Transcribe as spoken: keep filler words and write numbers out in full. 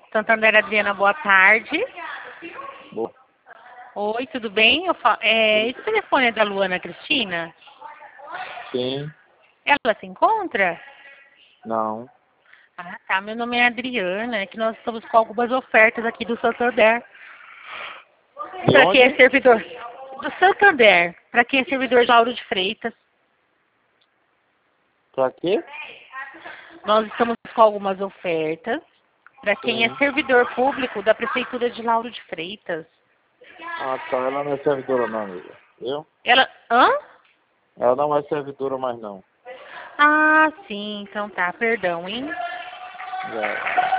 Santander Adriana, boa tarde. Boa. Oi, tudo bem? Eu falo, é, esse telefone é da Luana Cristina? Sim. Ela se encontra? Não. Ah, tá. Meu nome é Adriana, é que nós estamos com algumas ofertas aqui do Santander. De Para onde? quem é servidor do Santander, para quem é servidor de Lauro de Freitas. Pra quê? Nós estamos com algumas ofertas para quem é Sim. servidor público da Prefeitura de Lauro de Freitas. Ah, tá. Ela não é servidora não, amiga. Viu? Ela... Hã? Ela não é servidora mais não. Ah, sim. Então tá. Perdão, hein? Já.